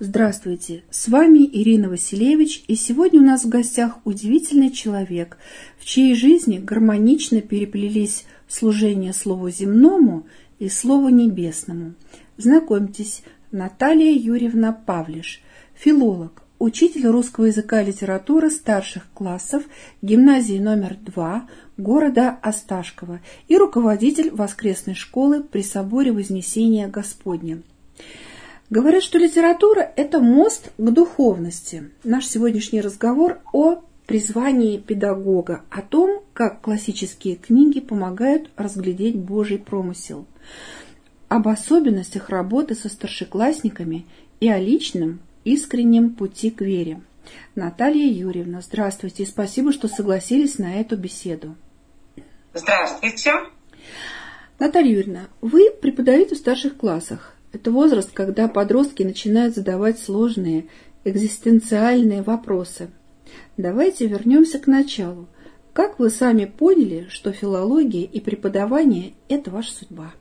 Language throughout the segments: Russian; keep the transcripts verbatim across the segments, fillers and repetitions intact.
Здравствуйте, с вами Ирина Василевич, и сегодня у нас в гостях удивительный человек, в чьей жизни гармонично переплелись служение Слову земному и Слову небесному. Знакомьтесь, Наталья Юрьевна Павлиш, филолог, учитель русского языка и литературы старших классов гимназии номер два города Осташково и руководитель воскресной школы при соборе Вознесения Господня. Говорят, что литература – это мост к духовности. Наш сегодняшний разговор о призвании педагога, о том, как классические книги помогают разглядеть Божий промысел, об особенностях работы со старшеклассниками и о личном, искреннем пути к вере. Наталья Юрьевна, здравствуйте и спасибо, что согласились на эту беседу. Здравствуйте. Наталья Юрьевна, вы преподаете в старших классах. Это возраст, когда подростки начинают задавать сложные экзистенциальные вопросы. Давайте вернемся к началу. Как вы сами поняли, что филология и преподавание – это ваша судьба?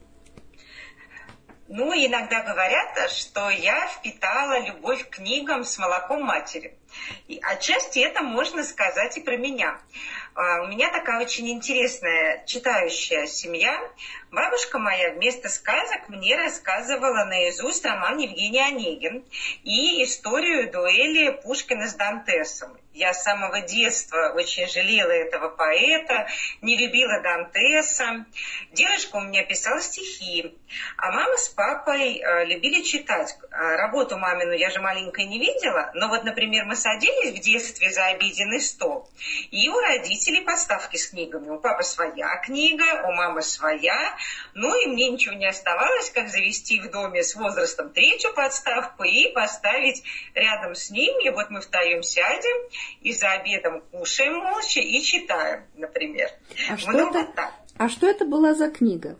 Ну, иногда говорят, что я впитала любовь к книгам с молоком матери. И отчасти это можно сказать и про меня. У меня такая очень интересная читающая семья. Бабушка моя вместо сказок мне рассказывала наизусть роман Евгений Онегин и историю дуэли Пушкина с Дантесом. Я с самого детства очень жалела этого поэта, не любила Дантеса. Девушка у меня писала стихи, а мама с папой любили читать. Работу мамину я же маленькой не видела, но вот, например, мы садились в детстве за обеденный стол, и у родителей подставки с книгами. У папы своя книга, у мамы своя. Ну и мне ничего не оставалось, как завести в доме с возрастом третью подставку и поставить рядом с ними. Вот мы втроем сядем и за обедом кушаем молча и читаем, например. А что, это, а что это была за книга?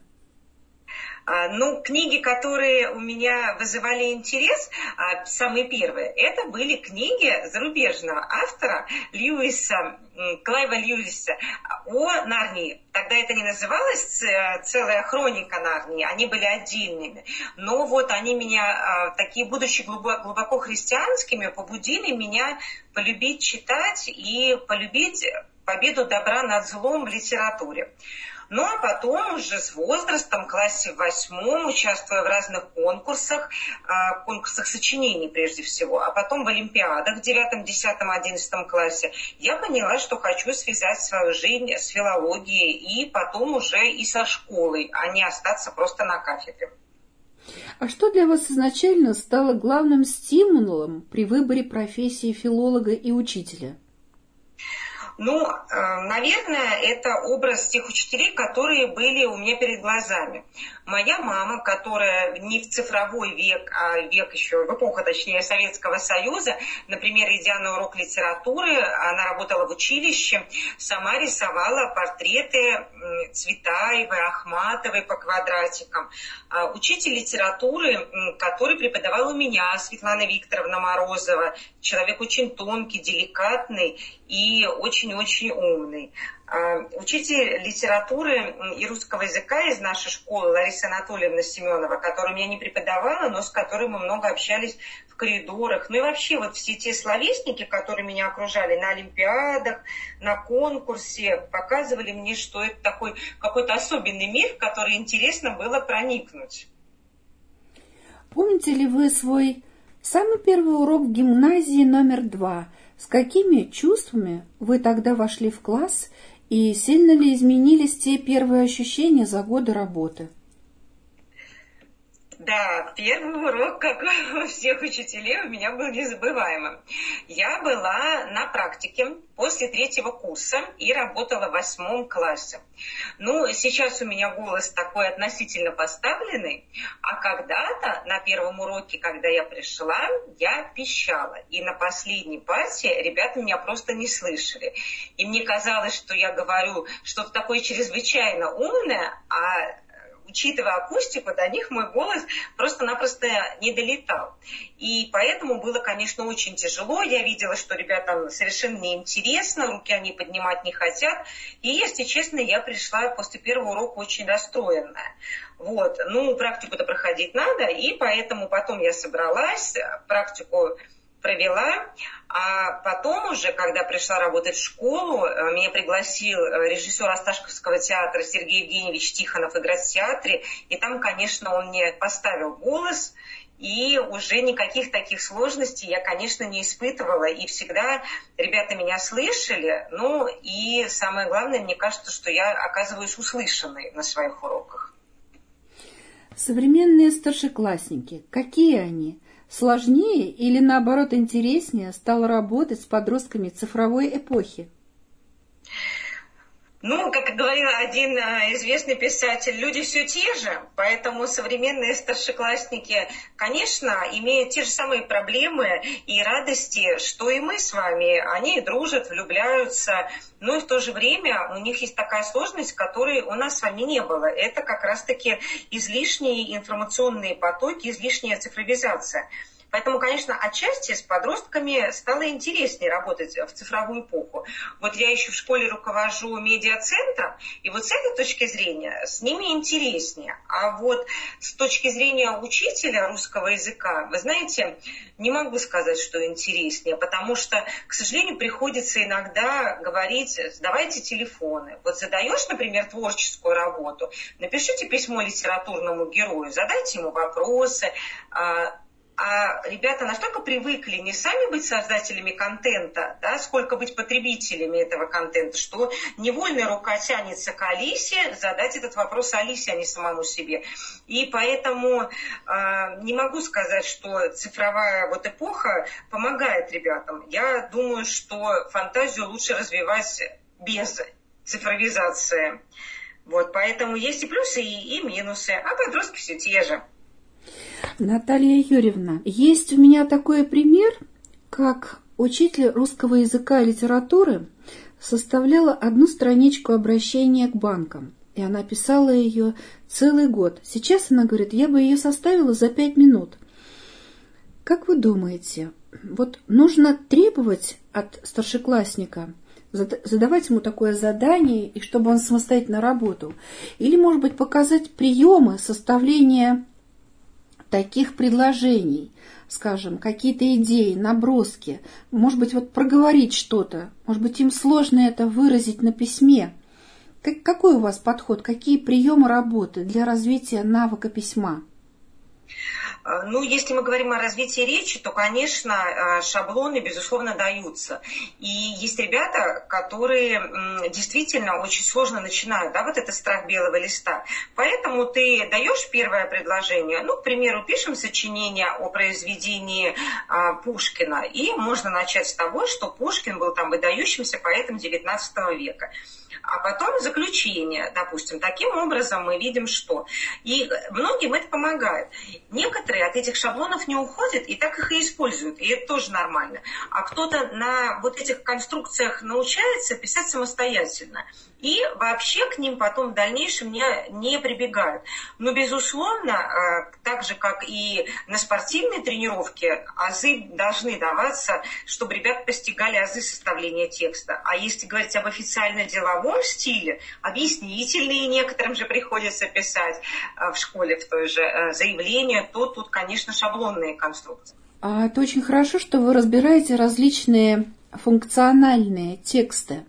Ну, книги, которые у меня вызывали интерес, самые первые, это были книги зарубежного автора Льюиса, Клайва Льюиса о Нарнии. Тогда это не называлось целая хроника Нарнии, они были отдельными. Но вот они меня, такие будучи глубоко христианскими, побудили меня полюбить читать и полюбить победу добра над злом в литературе. Ну, а потом уже с возрастом, в классе восьмом, участвуя в разных конкурсах, конкурсах сочинений прежде всего, а потом в олимпиадах в девятом, десятом, одиннадцатом классе, я поняла, что хочу связать свою жизнь с филологией и потом уже и со школой, а не остаться просто на кафедре. А что для вас изначально стало главным стимулом при выборе профессии филолога и учителя? Ну, наверное, это образ тех учителей, которые были у меня перед глазами. Моя мама, которая не в цифровой век, а век еще, в эпоху, точнее, Советского Союза, например, идя на урок литературы, она работала в училище, сама рисовала портреты Цветаевой, Ахматовой по квадратикам. Учитель литературы, который преподавал у меня, Светлана Викторовна Морозова, человек очень тонкий, деликатный и очень-очень умный. Учитель литературы и русского языка из нашей школы Лариса Анатольевна Семенова, которая меня не преподавала, но с которой мы много общались в коридорах. Ну и вообще вот все те словесники, которые меня окружали на олимпиадах, на конкурсе, показывали мне, что это такой какой-то особенный мир, в который интересно было проникнуть. Помните ли вы свой самый первый урок в гимназии номер два? С какими чувствами вы тогда вошли в класс и сильно ли изменились те первые ощущения за годы работы? Да, первый урок, как у всех учителей, у меня был незабываемым. Я была на практике после третьего курса и работала в восьмом классе. Ну, сейчас у меня голос такой относительно поставленный, а когда-то на первом уроке, когда я пришла, я пищала. И на последней парте ребята меня просто не слышали. И мне казалось, что я говорю что-то такое чрезвычайно умное, а учитывая акустику, до них мой голос просто-напросто не долетал. И поэтому было, конечно, очень тяжело. Я видела, что ребятам совершенно неинтересно, руки они поднимать не хотят. И, если честно, я пришла после первого урока очень расстроенная. Вот. Ну, практику-то проходить надо, и поэтому потом я собралась, практику провела, а потом уже, когда пришла работать в школу, меня пригласил режиссер Осташковского театра Сергей Евгеньевич Тихонов играть в театре, и там, конечно, он мне поставил голос, и уже никаких таких сложностей я, конечно, не испытывала, и всегда ребята меня слышали, ну и самое главное, мне кажется, что я оказываюсь услышанной на своих уроках. Современные старшеклассники, какие они? Сложнее или, наоборот, интереснее стало работать с подростками цифровой эпохи? Ну, как говорил один известный писатель, люди все те же, поэтому современные старшеклассники, конечно, имеют те же самые проблемы и радости, что и мы с вами. Они дружат, влюбляются, но и в то же время у них есть такая сложность, которой у нас с вами не было. Это как раз-таки излишние информационные потоки, излишняя цифровизация. Поэтому, конечно, отчасти с подростками стало интереснее работать в цифровую эпоху. Вот я еще в школе руковожу медиацентром, и вот с этой точки зрения с ними интереснее. А вот с точки зрения учителя русского языка, вы знаете, не могу сказать, что интереснее, потому что, к сожалению, приходится иногда говорить: сдавайте телефоны. Вот задаешь, например, творческую работу, напишите письмо литературному герою, задайте ему вопросы. А ребята настолько привыкли не сами быть создателями контента, да, сколько быть потребителями этого контента, что невольная рука тянется к Алисе задать этот вопрос Алисе, а не самому себе. И поэтому э, не могу сказать, что цифровая вот эпоха помогает ребятам. Я думаю, что фантазию лучше развивать без цифровизации. Вот, поэтому есть и плюсы, и, и минусы, а подростки все те же. Наталья Юрьевна, есть у меня такой пример, как учитель русского языка и литературы составляла одну страничку обращения к банкам, и она писала ее целый год. Сейчас она говорит, я бы ее составила за пять минут. Как вы думаете, вот нужно требовать от старшеклассника, задавать ему такое задание, и чтобы он самостоятельно работал, или, может быть, показать приемы составления таких предложений, скажем, какие-то идеи, наброски, может быть, вот проговорить что-то, может быть, им сложно это выразить на письме. Как, какой у вас подход, какие приемы работы для развития навыка письма? Ну, если мы говорим о развитии речи, то, конечно, шаблоны, безусловно, даются. И есть ребята, которые действительно очень сложно начинают, да, вот это страх белого листа. Поэтому ты даешь первое предложение, ну, к примеру, пишем сочинение о произведении Пушкина, и можно начать с того, что Пушкин был там выдающимся поэтом девятнадцатого века. А потом заключение, допустим. Таким образом мы видим, что. И многим это помогает. Некоторые от этих шаблонов не уходят и так их и используют. И это тоже нормально. А кто-то на вот этих конструкциях научается писать самостоятельно. И вообще к ним потом в дальнейшем не, не прибегают. Но, безусловно, так же, как и на спортивной тренировке, азы должны даваться, чтобы ребята постигали азы составления текста. А если говорить об официально-деловом стиле, объяснительные некоторым же приходится писать в школе, в той же заявление, то тут, конечно, шаблонные конструкции. А это очень хорошо, что вы разбираете различные функциональные тексты.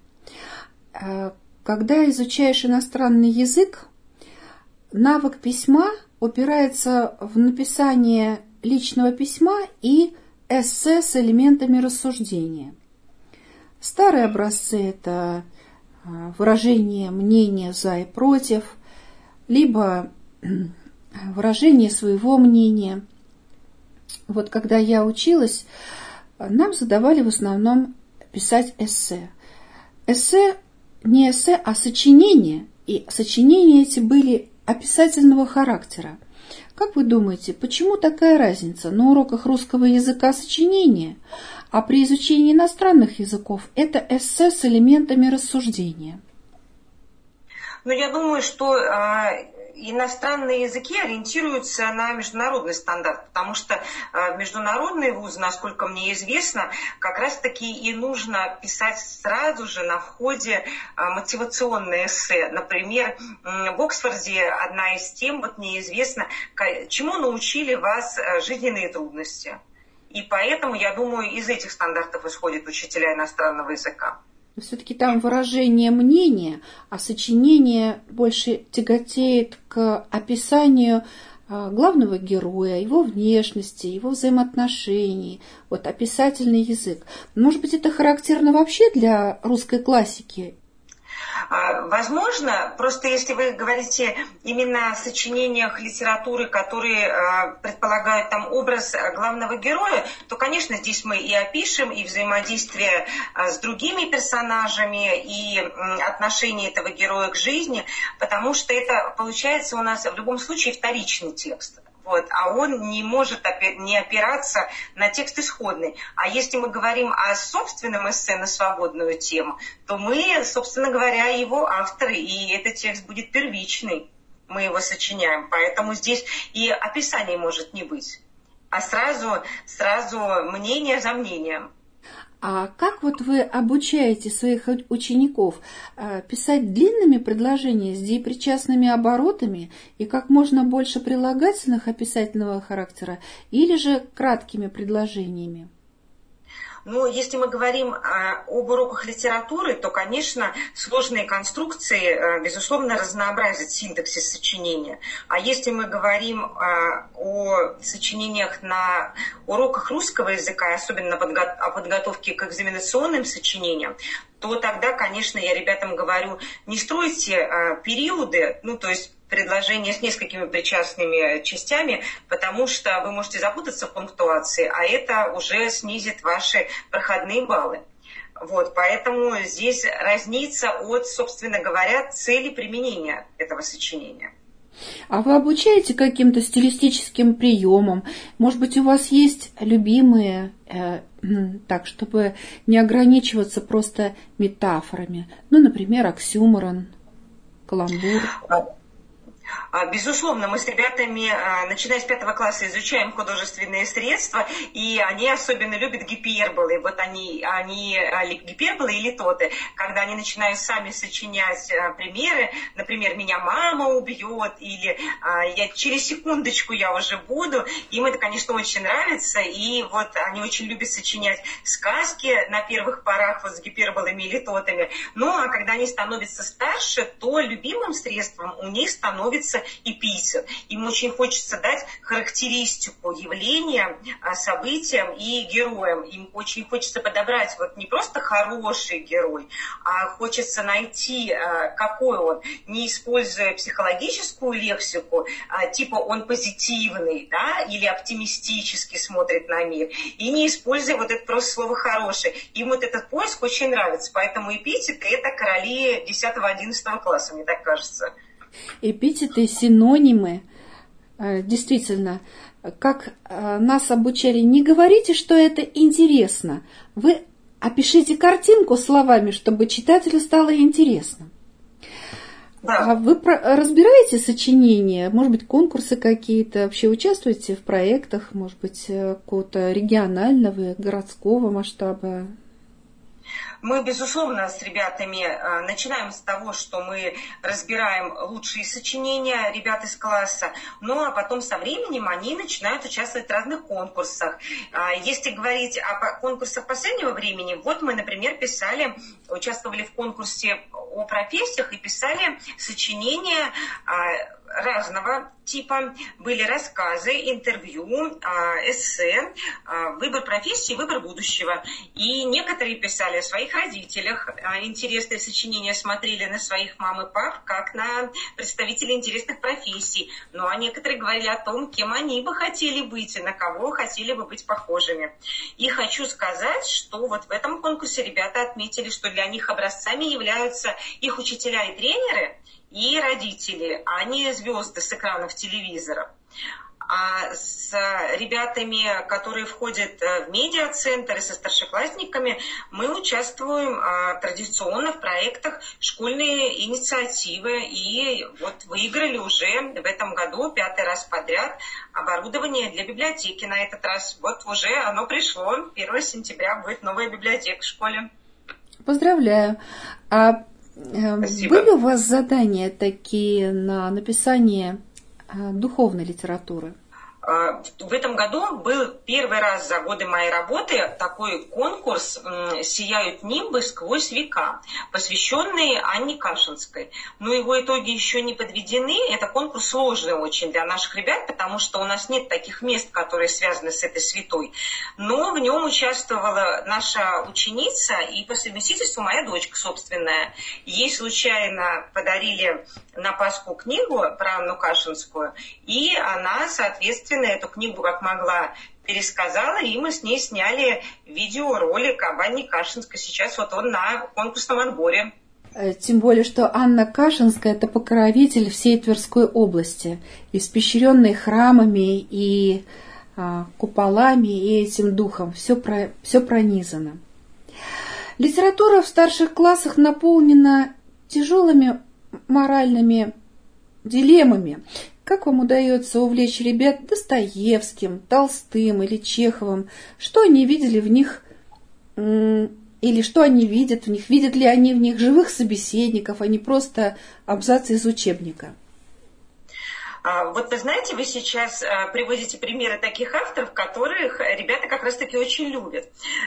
Когда изучаешь иностранный язык, навык письма упирается в написание личного письма и эссе с элементами рассуждения. Старые образцы – это выражение мнения за и против, либо выражение своего мнения. Вот когда я училась, нам задавали в основном писать эссе. Эссе не эссе, а сочинения. И сочинения эти были описательного характера. Как вы думаете, почему такая разница? На уроках русского языка сочинения, а при изучении иностранных языков это эссе с элементами рассуждения? Ну, я думаю, что иностранные языки ориентируются на международный стандарт, потому что международные вузы, насколько мне известно, как раз-таки и нужно писать сразу же на входе мотивационное эссе. Например, в Оксфорде одна из тем, вот мне известно, чему научили вас жизненные трудности. И поэтому, я думаю, из этих стандартов исходят учителя иностранного языка. Все-таки там выражение мнения, а сочинение больше тяготеет к описанию главного героя, его внешности, его взаимоотношений, вот описательный язык. Может быть, это характерно вообще для русской классики? Возможно, просто если вы говорите именно о сочинениях литературы, которые предполагают там образ главного героя, то, конечно, здесь мы и опишем и взаимодействие с другими персонажами, и отношение этого героя к жизни, потому что это получается у нас в любом случае вторичный текст. Вот, а он не может не опираться на текст исходный. А если мы говорим о собственном эссе на свободную тему, то мы, собственно говоря, его авторы, и этот текст будет первичный. Мы его сочиняем, поэтому здесь и описание может не быть, а сразу, сразу мнение за мнением. А как вот вы обучаете своих учеников писать длинными предложениями с деепричастными оборотами и как можно больше прилагательных описательного характера, или же краткими предложениями? Ну, если мы говорим об уроках литературы, то, конечно, сложные конструкции, безусловно, разнообразят синтаксис сочинения. А если мы говорим о сочинениях на уроках русского языка, особенно о подготовке к экзаменационным сочинениям, то тогда, конечно, я ребятам говорю, не стройте периоды, ну, то есть предложения с несколькими причастными частями, потому что вы можете запутаться в пунктуации, а это уже снизит ваши проходные баллы. Вот, поэтому здесь разница от, собственно говоря, цели применения этого сочинения. А вы обучаете каким-то стилистическим приемам? Может быть, у вас есть любимые, э, так, чтобы не ограничиваться просто метафорами? Ну, например, оксюморон, каламбур. Безусловно, мы с ребятами, начиная с пятого класса, изучаем художественные средства, и они особенно любят гиперболы. Вот они, они гиперболы и литоты, когда они начинают сами сочинять примеры, например, «меня мама убьет», или «я через секундочку я уже буду». Им это, конечно, очень нравится, и вот они очень любят сочинять сказки на первых порах вот с гиперболами и литотами. Ну, а когда они становятся старше, то любимым средством у них становится эпитет. Им очень хочется дать характеристику явления, событиям и героям. Им очень хочется подобрать вот не просто хороший герой, а хочется найти, какой он, не используя психологическую лексику, типа он позитивный, да, или оптимистически смотрит на мир, и не используя вот это просто слово «хороший». Им вот этот поиск очень нравится, поэтому эпитеты – это короли десятого-одиннадцатого класса, мне так кажется. Эпитеты, синонимы, действительно, как нас обучали, не говорите, что это интересно. Вы опишите картинку словами, чтобы читателю стало интересно. Да. А вы разбираете сочинения, может быть, конкурсы какие-то, вообще участвуете в проектах, может быть, какого-то регионального, городского масштаба? Мы, безусловно, с ребятами начинаем с того, что мы разбираем лучшие сочинения ребят из класса, ну а потом со временем они начинают участвовать в разных конкурсах. Если говорить о конкурсах последнего времени, вот мы, например, писали, участвовали в конкурсе о профессиях и писали сочинения разного типа. Были рассказы, интервью, эссе, выбор профессии, выбор будущего. И некоторые писали о своих родителях, интересные сочинения смотрели на своих мам и пап, как на представителей интересных профессий. Ну а некоторые говорили о том, кем они бы хотели быть и на кого хотели бы быть похожими. И хочу сказать, что вот в этом конкурсе ребята отметили, что для них образцами являются их учителя и тренеры, и родители, а не звезды с экранов телевизора. А с ребятами, которые входят в медиацентр и со старшеклассниками, мы участвуем традиционно в проектах «Школьные инициативы». И вот выиграли уже в этом году пятый раз подряд оборудование для библиотеки на этот раз. Вот уже оно пришло. первого сентября будет новая библиотека в школе. Поздравляю. А Спасибо. Были у вас задания такие на написание духовной литературы? В этом году был первый раз за годы моей работы такой конкурс «Сияют нимбы сквозь века», посвященный Анне Кашинской. Но его итоги еще не подведены. Это конкурс сложный очень для наших ребят, потому что у нас нет таких мест, которые связаны с этой святой. Но в нем участвовала наша ученица и по совместительству моя дочка собственная. Ей случайно подарили на Пасху книгу про Анну Кашинскую, и она, соответственно, эту книгу как могла пересказала, и мы с ней сняли видеоролик об Анне Кашинской. Сейчас вот он на конкурсном отборе. Тем более, что Анна Кашинская – это покровитель всей Тверской области, испещренной храмами и а, куполами, и этим духом. Все, про, все пронизано. Литература в старших классах наполнена тяжелыми моральными дилеммами. Как вам удается увлечь ребят Достоевским, Толстым или Чеховым? Что они видели в них, или что они видят в них? Видят ли они в них живых собеседников, а не просто абзацы из учебника? Вот вы знаете, вы сейчас приводите примеры таких авторов, которых ребята как раз-таки очень любят.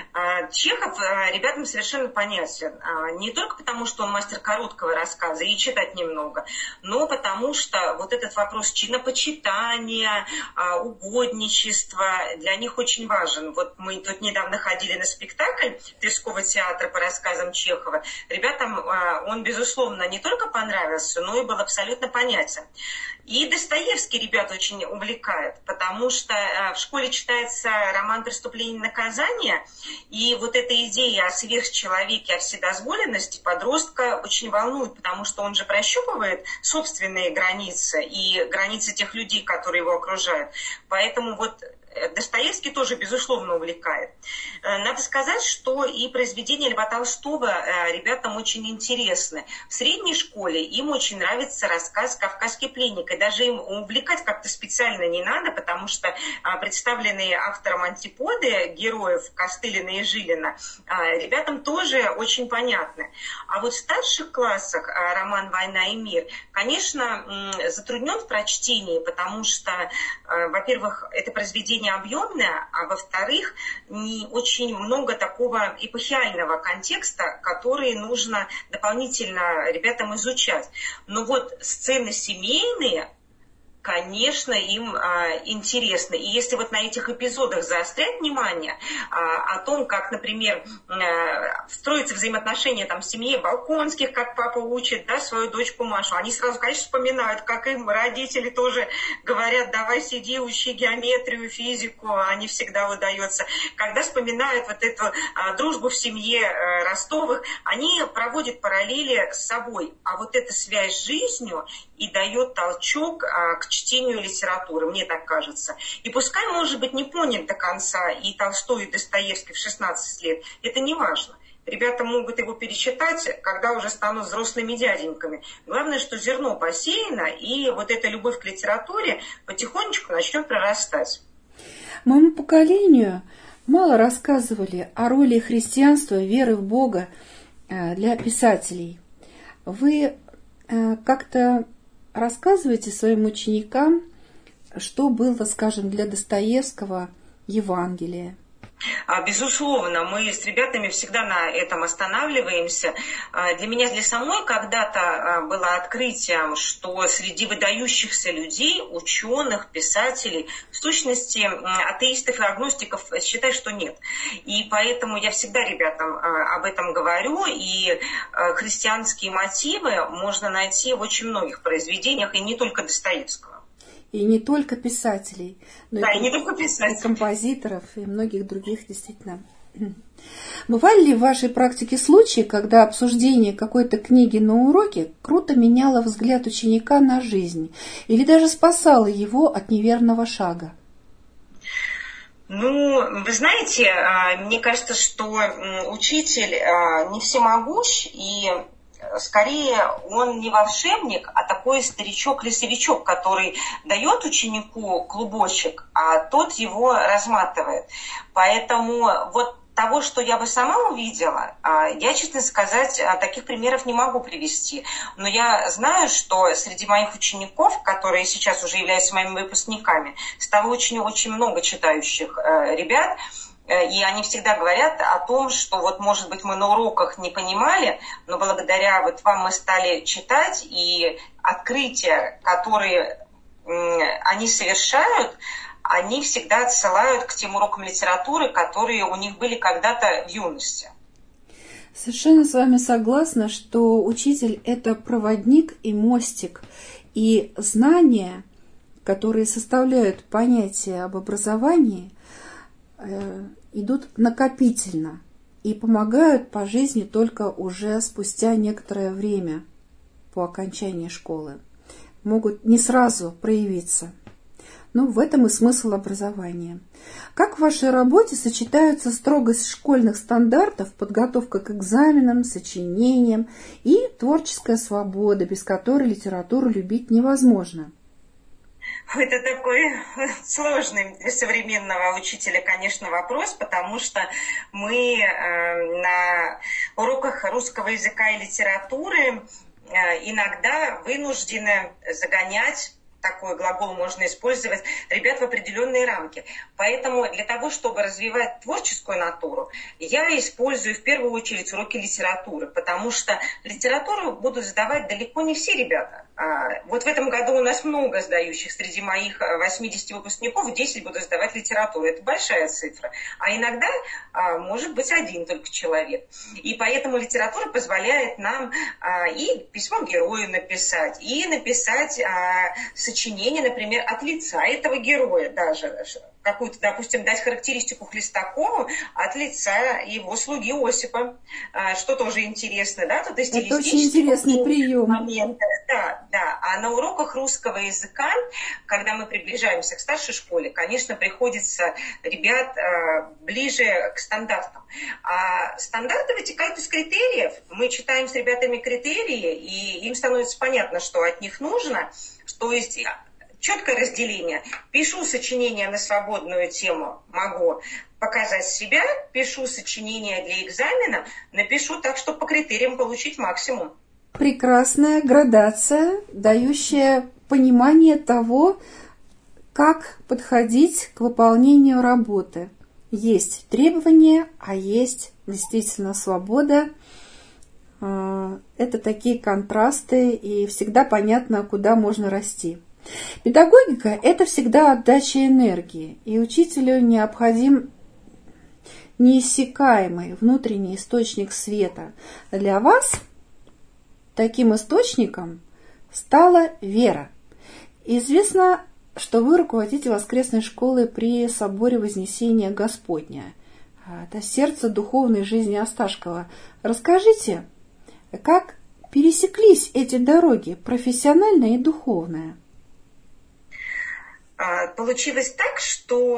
Чехов ребятам совершенно понятен. Не только потому, что он мастер короткого рассказа и читать немного, но потому что вот этот вопрос чинопочитания, угодничества для них очень важен. Вот мы тут недавно ходили на спектакль Тверского театра по рассказам Чехова. Ребятам он, безусловно, не только понравился, но и был абсолютно понятен. И Достоевский ребят очень увлекает, потому что в школе читается роман «Преступление и наказание», и вот эта идея о сверхчеловеке, о вседозволенности подростка очень волнует, потому что он же прощупывает собственные границы и границы тех людей, которые его окружают. Поэтому вот Достоевский тоже, безусловно, увлекает. Надо сказать, что и произведения Льва Толстого ребятам очень интересны. В средней школе им очень нравится рассказ «Кавказский пленник». И даже им увлекать как-то специально не надо, потому что представленные автором антиподы героев Костылина и Жилина ребятам тоже очень понятны. А вот в старших классах роман «Война и мир», конечно, затруднен в прочтении, потому что, во-первых, это произведение объемное, а во-вторых, не очень много такого эпохиального контекста, который нужно дополнительно ребятам изучать. Но вот сцены семейные, конечно, им а, интересно. И если вот на этих эпизодах заострять внимание а, о том, как, например, а, строятся взаимоотношения там, в семье Балконских, как папа учит, да, свою дочку Машу, они сразу, конечно, вспоминают, как им родители тоже говорят: давай сиди, учи геометрию, физику, а не всегда удается. Когда вспоминают вот эту а, дружбу в семье а, Ростовых, они проводят параллели с собой. А вот эта связь с жизнью и дает толчок а, к чтению литературы, мне так кажется. И пускай, может быть, не понят до конца и Толстой, и Достоевский в шестнадцать лет, это не важно. Ребята могут его перечитать, когда уже станут взрослыми дяденьками. Главное, что зерно посеяно, и вот эта любовь к литературе потихонечку начнет прорастать. Моему поколению мало рассказывали о роли христианства, веры в Бога для писателей. Вы как-то рассказывайте своим ученикам, что было, скажем, для Достоевского Евангелие. Безусловно, мы с ребятами всегда на этом останавливаемся. Для меня, для самой, когда-то было открытием, что среди выдающихся людей, ученых, писателей, в сущности, атеистов и агностиков, считай, что нет. И поэтому я всегда ребятам об этом говорю, и христианские мотивы можно найти в очень многих произведениях, и не только Достоевского. И не только писателей, но да, и, и, не только писателей. и композиторов, и многих других, действительно, Бывали ли в вашей практике случаи, когда обсуждение какой-то книги на уроке круто меняло взгляд ученика на жизнь или даже спасало его от неверного шага? Ну, вы знаете, мне кажется, что учитель не всемогущ, и скорее он не волшебник, а такой старичок-лесовичок, который дает ученику клубочек, а тот его разматывает. Поэтому вот того, что я бы сама увидела, я, честно сказать, таких примеров не могу привести. Но я знаю, что среди моих учеников, которые сейчас уже являются моими выпускниками, стало очень-очень много читающих ребят. И они всегда говорят о том, что вот, может быть, мы на уроках не понимали, но благодаря вот вам мы стали читать, и открытия, которые они совершают, они всегда отсылают к тем урокам литературы, которые у них были когда-то в юности. Совершенно с вами согласна, что учитель – это проводник и мостик, и знания, которые составляют понятие об образовании, идут накопительно и помогают по жизни только уже спустя некоторое время по окончании школы. Могут не сразу проявиться. Но в этом и смысл образования. Как в вашей работе сочетаются строгость школьных стандартов, подготовка к экзаменам, сочинениям и творческая свобода, без которой литературу любить невозможно? Это такой сложный для современного учителя, конечно, вопрос, потому что мы на уроках русского языка и литературы иногда вынуждены загонять, такой глагол можно использовать, ребят в определенные рамки. Поэтому для того, чтобы развивать творческую натуру, я использую в первую очередь уроки литературы, потому что литературу будут сдавать далеко не все ребята. Вот в этом году у нас много сдающих. Среди моих восьмидесяти выпускников десять будут сдавать литературу. Это большая цифра. А иногда может быть один только человек. И поэтому литература позволяет нам и письмо герою написать, и написать сочинение, например, от лица этого героя даже. Какую-то, допустим, дать характеристику Хлестакову от лица его слуги Осипа, что тоже интересно, да, тут и это очень интересный прием. Моменты. Да, да. А на уроках русского языка, когда мы приближаемся к старшей школе, конечно, приходится ребят ближе к стандартам. А стандарты вытекают из критериев. Мы читаем с ребятами критерии, и им становится понятно, что от них нужно, то есть четкое разделение. Пишу сочинение на свободную тему, могу показать себя, пишу сочинение для экзамена, напишу так, чтобы по критериям получить максимум. Прекрасная градация, дающая понимание того, как подходить к выполнению работы. Есть требования, а есть действительно свобода. Это такие контрасты, и всегда понятно, куда можно расти. Педагогика – это всегда отдача энергии, и учителю необходим неиссякаемый внутренний источник света. Для вас таким источником стала вера. Известно, что вы руководите воскресной школой при соборе Вознесения Господня. Это сердце духовной жизни Осташкова. Расскажите, как пересеклись эти дороги, профессиональная и духовная? Получилось так, что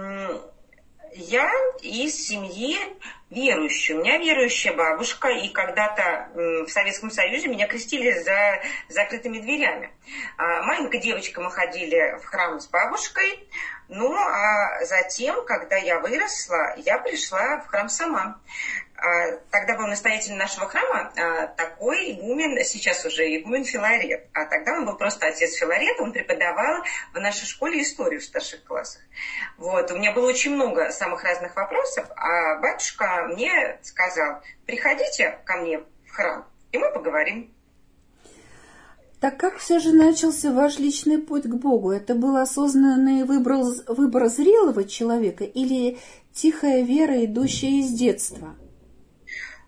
я из семьи верующей. У меня верующая бабушка, и когда-то в Советском Союзе меня крестили за закрытыми дверями. Маленькая девочка, мы ходили в храм с бабушкой, ну а затем, когда я выросла, я пришла в храм сама. Тогда был настоятель нашего храма такой игумен, сейчас уже игумен Филарет. А тогда он был просто отец Филарет, он преподавал в нашей школе историю в старших классах. Вот. У меня было очень много самых разных вопросов, а батюшка мне сказал: приходите ко мне в храм, и мы поговорим. Так как все же начался ваш личный путь к Богу? Это был осознанный выбор, выбор зрелого человека или тихая вера, идущая из детства?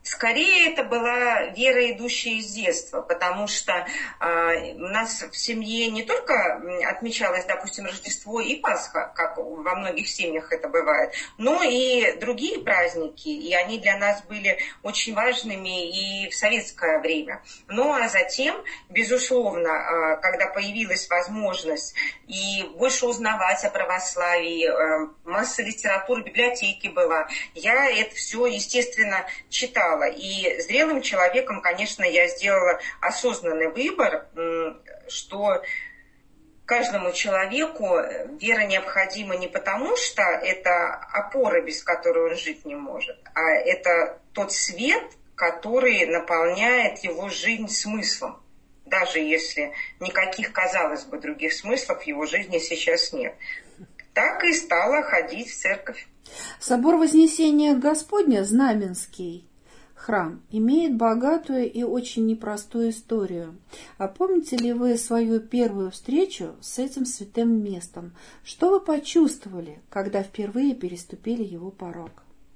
Скорее, это была вера, идущая из детства, потому что э, у нас в семье не только отмечалось, допустим, Рождество и Пасха, как во многих семьях это бывает, но и другие праздники, и они для нас были очень важными и в советское время. Ну а затем, безусловно, э, когда появилась возможность и больше узнавать о православии, э, масса литературы, библиотеки была, я это все, естественно, читала. И зрелым человеком, конечно, я сделала осознанный выбор, что каждому человеку вера необходима не потому, что это опора, без которой он жить не может, а это тот свет, который наполняет его жизнь смыслом. Даже если никаких, казалось бы, других смыслов в его жизни сейчас нет. Так и стала ходить в церковь. Собор Вознесения Господня, Знаменский храм, имеет богатую и очень непростую историю. А помните ли вы свою первую встречу с этим святым местом? Что вы почувствовали, когда впервые переступили его порог?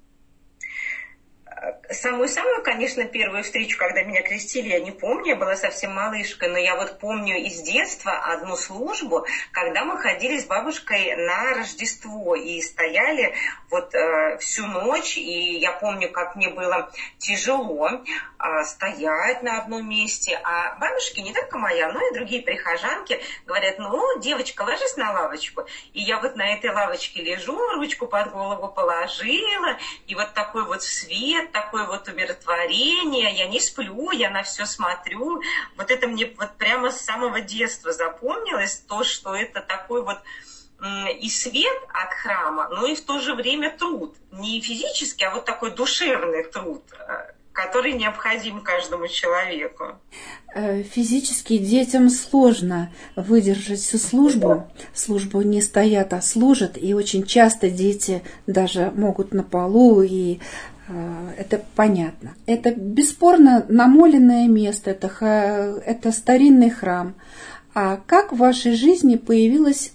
Самую-самую, конечно, первую встречу, когда меня крестили, я не помню, я была совсем малышкой, но я вот помню из детства одну службу, когда мы ходили с бабушкой на Рождество и стояли вот э, всю ночь, и я помню, как мне было тяжело э, стоять на одном месте, а бабушки, не только моя, но и другие прихожанки говорят: ну, девочка, ложись на лавочку, и я вот на этой лавочке лежу, ручку под голову положила, и вот такой вот свет, такое вот умиротворение, я не сплю, я на все смотрю. Вот это мне вот прямо с самого детства запомнилось, то, что это такой вот и свет от храма, но и в то же время труд. Не физический, а вот такой душевный труд, который необходим каждому человеку. Физически детям сложно выдержать всю службу. Службу не стоят, а служат. И очень часто дети даже могут на полу, и это понятно. Это бесспорно намоленное место, это, это старинный храм. А как в вашей жизни появилось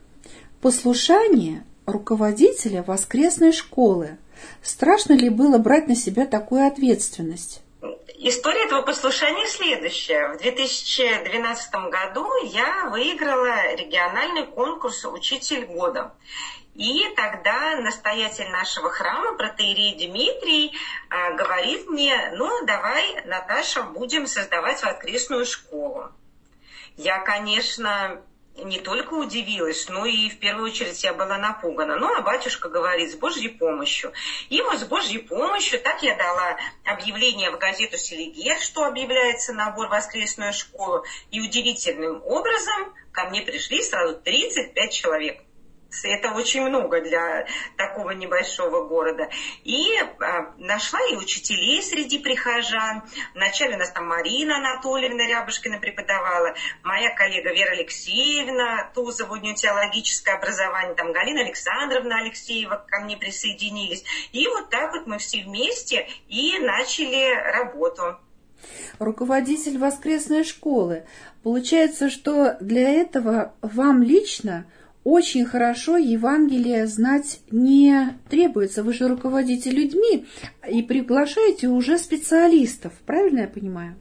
послушание руководителя воскресной школы? Страшно ли было брать на себя такую ответственность? История этого послушания следующая. В две тысячи двенадцатом году я выиграла региональный конкурс «Учитель года». И тогда настоятель нашего храма, протоиерей Дмитрий, говорит мне: ну, давай, Наташа, будем создавать воскресную школу. Я, конечно, не только удивилась, но и в первую очередь я была напугана. Ну, а батюшка говорит: с Божьей помощью. И вот с Божьей помощью так я дала объявление в газету «Селигер», что объявляется набор в воскресную школу. И удивительным образом ко мне пришли сразу тридцать пять человек. Это очень много для такого небольшого города. И а, нашла и учителей среди прихожан. Вначале у нас там Марина Анатольевна Рябушкина преподавала, моя коллега Вера Алексеевна Тузова, у нее теологическое образование, там Галина Александровна Алексеева ко мне присоединились. И вот так вот мы все вместе и начали работу. Руководитель воскресной школы. Получается, что для этого вам лично очень хорошо Евангелие знать не требуется. Вы же руководите людьми и приглашаете уже специалистов. Правильно я понимаю?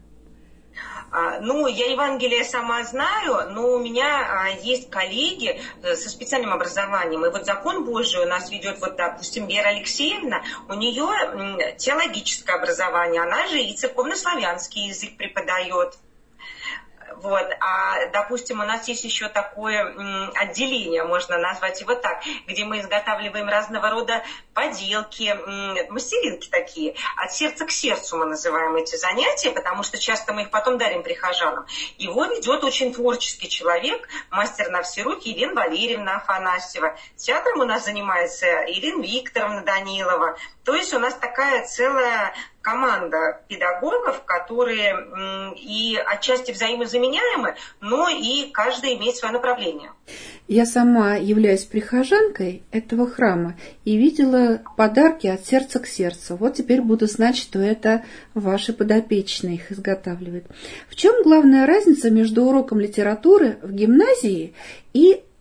Ну, я Евангелие сама знаю, но у меня есть коллеги со специальным образованием. И вот закон Божий у нас ведет, вот, допустим, Вера Алексеевна, у нее теологическое образование, она же и церковнославянский язык преподает. Вот. А, допустим, у нас есть еще такое м, отделение, можно назвать его так, где мы изготавливаем разного рода поделки, м, мастеринки такие. От сердца к сердцу мы называем эти занятия, потому что часто мы их потом дарим прихожанам. Его ведет очень творческий человек, мастер на все руки Елена Валерьевна Афанасьева. Театром у нас занимается Ирина Викторовна Данилова. То есть у нас такая целая команда педагогов, которые и отчасти взаимозаменяемы, но и каждый имеет свое направление. Я сама являюсь прихожанкой этого храма и видела подарки от сердца к сердцу. Вот теперь буду знать, что это ваши подопечные их изготавливают. В чем главная разница между уроком литературы в гимназии и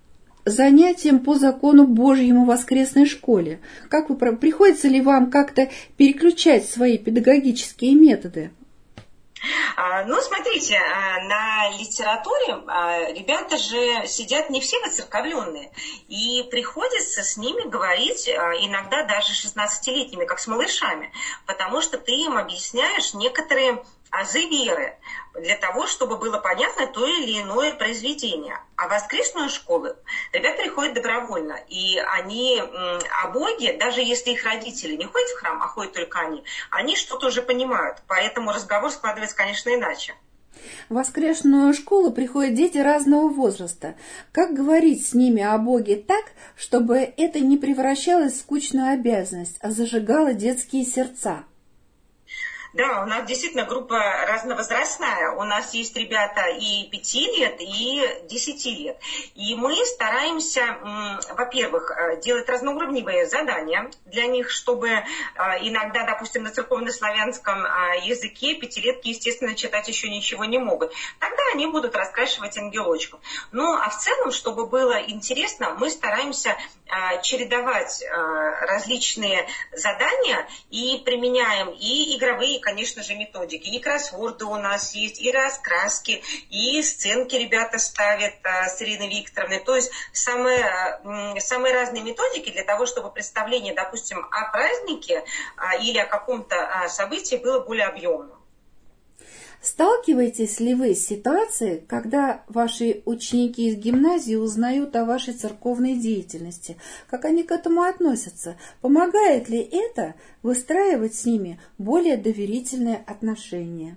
занятиям по закону Божьему в воскресной школе? Как вы, приходится ли вам как-то переключать свои педагогические методы? Ну, смотрите, на литературе ребята же сидят не все воцерковленные, и приходится с ними говорить иногда даже шестнадцатилетними, как с малышами, потому что ты им объясняешь некоторые азы веры для того, чтобы было понятно то или иное произведение. А в воскресную школу ребята приходят добровольно, и они о Боге, даже если их родители не ходят в храм, а ходят только они, они что-то уже понимают, поэтому разговор складывается, конечно, иначе. В воскресную школу приходят дети разного возраста. Как говорить с ними о Боге так, чтобы это не превращалось в скучную обязанность, а зажигало детские сердца? Да, у нас действительно группа разновозрастная. У нас есть ребята и пяти лет, и десяти лет. И мы стараемся, во-первых, делать разноуровневые задания для них, чтобы иногда, допустим, на церковнославянском языке пятилетки, естественно, читать еще ничего не могут. Тогда они будут раскрашивать ангелочков. Ну, а в целом, чтобы было интересно, мы стараемся чередовать различные задания и применяем и игровые, конечно же, методики. И кроссворды у нас есть, и раскраски, и сценки ребята ставят с Ириной Викторовной. То есть самые, самые разные методики для того, чтобы представление, допустим, о празднике или о каком-то событии было более объемным. Сталкиваетесь ли вы с ситуацией, когда ваши ученики из гимназии узнают о вашей церковной деятельности? Как они к этому относятся? Помогает ли это выстраивать с ними более доверительные отношения?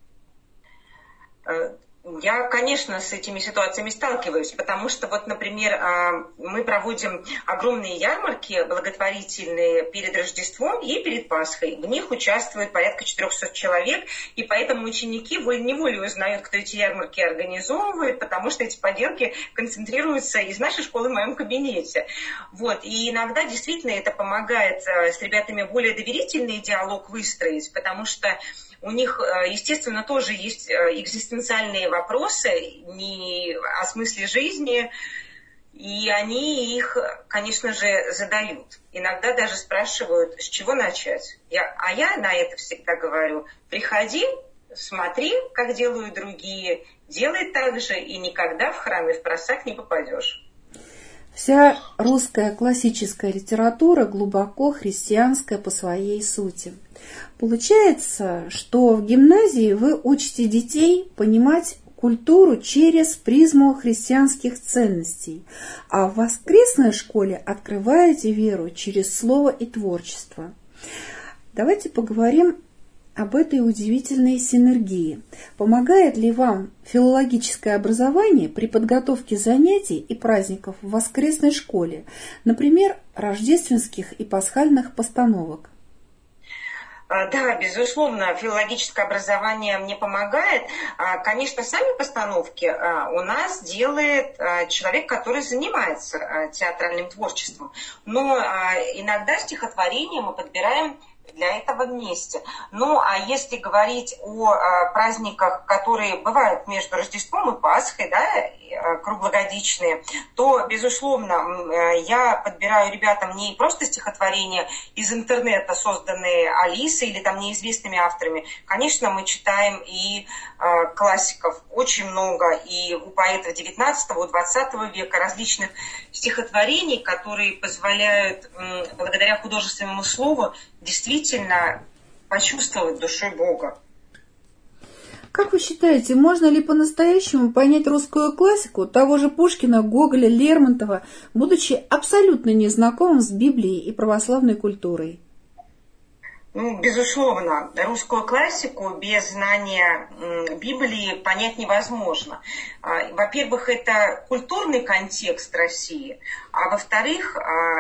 Я, конечно, с этими ситуациями сталкиваюсь, потому что, вот, например, мы проводим огромные ярмарки благотворительные перед Рождеством и перед Пасхой. В них участвует порядка четырехсот человек, и поэтому ученики волей-неволей узнают, кто эти ярмарки организовывает, потому что эти поделки концентрируются из нашей школы в моем кабинете. Вот. И иногда действительно это помогает с ребятами более доверительный диалог выстроить, потому что у них, естественно, тоже есть экзистенциальные вопросы не о смысле жизни, и они их, конечно же, задают. Иногда даже спрашивают, с чего начать. Я, а я на это всегда говорю, приходи, смотри, как делают другие, делай так же, и никогда в храме в просак не попадешь. Вся русская классическая литература глубоко христианская по своей сути. Получается, что в гимназии вы учите детей понимать культуру через призму христианских ценностей, а в воскресной школе открываете веру через слово и творчество. Давайте поговорим об этой удивительной синергии. Помогает ли вам филологическое образование при подготовке занятий и праздников в воскресной школе, например, рождественских и пасхальных постановок? Да, безусловно, филологическое образование мне помогает. Конечно, сами постановки у нас делает человек, который занимается театральным творчеством. Но иногда стихотворение мы подбираем для этого вместе. Ну, а если говорить о, о праздниках, которые бывают между Рождеством и Пасхой, да, круглогодичные, то, безусловно, я подбираю ребятам не просто стихотворения из интернета, созданные Алисой или там неизвестными авторами. Конечно, мы читаем и э, классиков очень много, и у поэтов девятнадцатого, двадцатого века различных стихотворений, которые позволяют, э, благодаря художественному слову, действительно почувствовать душой Бога. Как вы считаете, можно ли по-настоящему понять русскую классику того же Пушкина, Гоголя, Лермонтова, будучи абсолютно незнакомым с Библией и православной культурой? Ну, безусловно, русскую классику без знания Библии понять невозможно. Во-первых, это культурный контекст России, а во-вторых,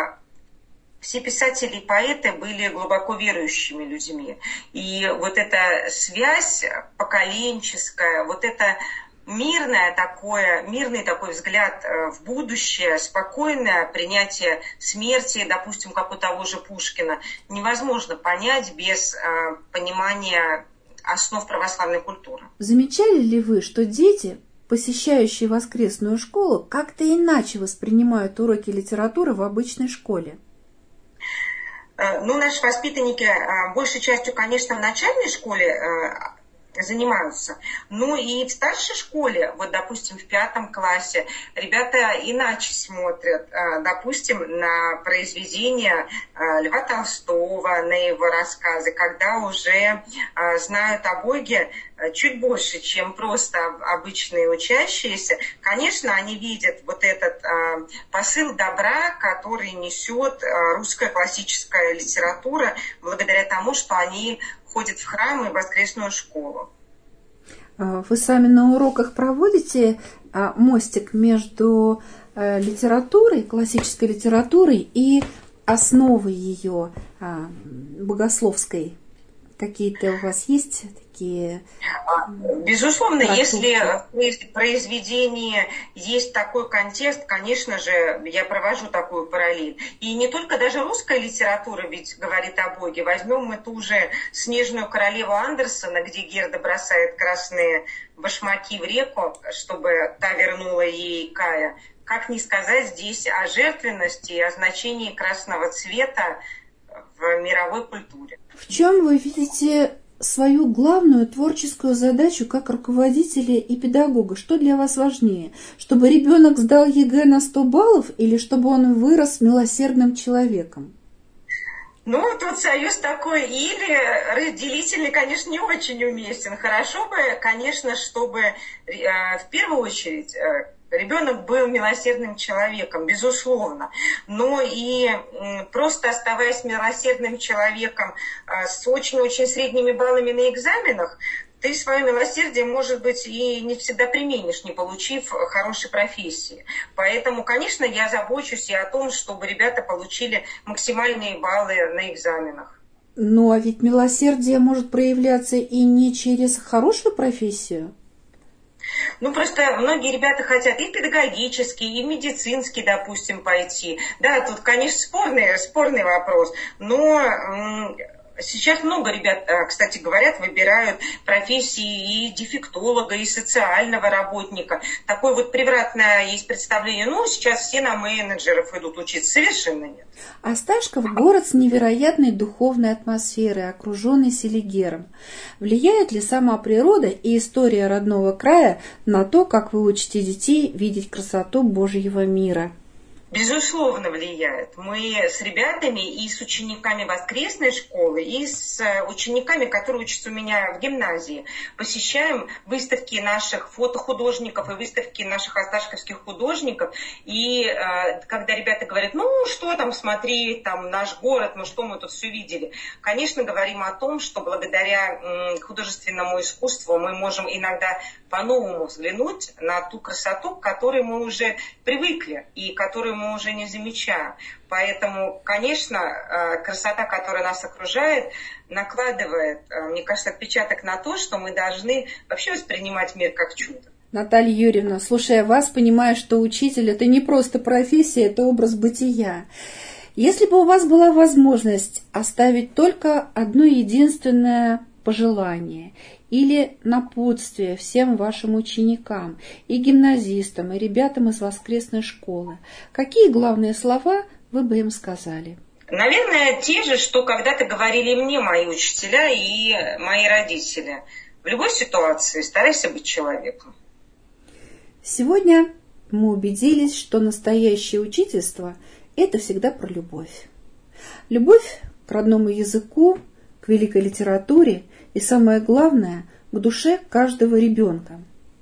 все писатели и поэты были глубоко верующими людьми. И вот эта связь поколенческая, вот это мирное такое, мирный такой взгляд в будущее, спокойное принятие смерти, допустим, как у того же Пушкина, невозможно понять без понимания основ православной культуры. Замечали ли вы, что дети посещающие воскресную школу, как-то иначе воспринимают уроки литературы в обычной школе? Ну, наши воспитанники большей частью, конечно, в начальной школе занимаются. Ну и в старшей школе, вот, допустим, в пятом классе, ребята иначе смотрят, допустим, на произведения Льва Толстого, на его рассказы, когда уже знают о Боге чуть больше, чем просто обычные учащиеся. Конечно, они видят вот этот посыл добра, который несет русская классическая литература, благодаря тому, что они ходят в храм и в воскресную школу. Вы сами на уроках проводите мостик между литературой, классической литературой и основой ее богословской? Какие-то у вас есть такие? Безусловно, если в произведении есть такой контекст, конечно же, я провожу такую параллель. И не только даже русская литература ведь говорит о Боге. Возьмем мы ту же «Снежную королеву» Андерсона, где Герда бросает красные башмаки в реку, чтобы та вернула ей Кая. Как не сказать здесь о жертвенности и о значении красного цвета в мировой культуре. В чем вы видите свою главную творческую задачу как руководителя и педагога? Что для вас важнее? Чтобы ребенок сдал ЕГЭ на сто баллов или чтобы он вырос милосердным человеком? Ну, тут союз такой или разделительный, конечно, не очень уместен. Хорошо бы, конечно, чтобы э, в первую очередь э, ребенок был милосердным человеком, безусловно. Но и э, просто оставаясь милосердным человеком э, с очень-очень средними баллами на экзаменах, ты свое милосердие, может быть, и не всегда применишь, не получив хорошей профессии. Поэтому, конечно, я забочусь и о том, чтобы ребята получили максимальные баллы на экзаменах. Ну, а ведь милосердие может проявляться и не через хорошую профессию. Ну, просто многие ребята хотят и педагогический, и медицинский, допустим, пойти. Да, тут, конечно, спорный, спорный вопрос, но... Сейчас много ребят, кстати, говорят, выбирают профессии и дефектолога, и социального работника. Такое вот превратное есть представление. Ну, сейчас все на менеджеров идут учиться. Совершенно нет. Осташков – город с невероятной духовной атмосферой, окруженный Селигером. Влияет ли сама природа и история родного края на то, как вы учите детей видеть красоту Божьего мира? Безусловно, влияет. Мы с ребятами и с учениками воскресной школы, и с учениками, которые учатся у меня в гимназии, посещаем выставки наших фотохудожников и выставки наших осташковских художников. И э, когда ребята говорят, ну что там смотреть, там наш город, ну что мы тут все видели, конечно, говорим о том, что благодаря м, художественному искусству мы можем иногда по-новому взглянуть на ту красоту, к которой мы уже привыкли и которую мы мы уже не замечаем. Поэтому, конечно, красота, которая нас окружает, накладывает, мне кажется, отпечаток на то, что мы должны вообще воспринимать мир как чудо. Наталья Юрьевна, слушая вас, понимаю, что учитель – это не просто профессия, это образ бытия. Если бы у вас была возможность оставить только одно единственное пожелание или напутствие всем вашим ученикам, и гимназистам, и ребятам из воскресной школы, какие главные слова вы бы им сказали? Наверное, те же, что когда-то говорили мне мои учителя и мои родители. В любой ситуации старайся быть человеком. Сегодня мы убедились, что настоящее учительство – это всегда про любовь. Любовь к родному языку, к великой литературе и, самое главное, к душе каждого ребенка.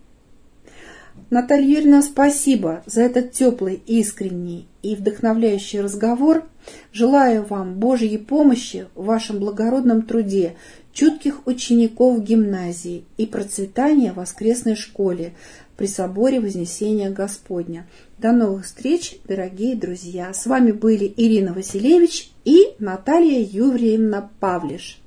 Наталья Юрьевна, спасибо за этот теплый, искренний и вдохновляющий разговор. Желаю вам Божьей помощи в вашем благородном труде, чутких учеников гимназии и процветания в воскресной школе при соборе Вознесения Господня. До новых встреч, дорогие друзья! С вами были Ирина Василевич и Наталья Юрьевна Павлиш.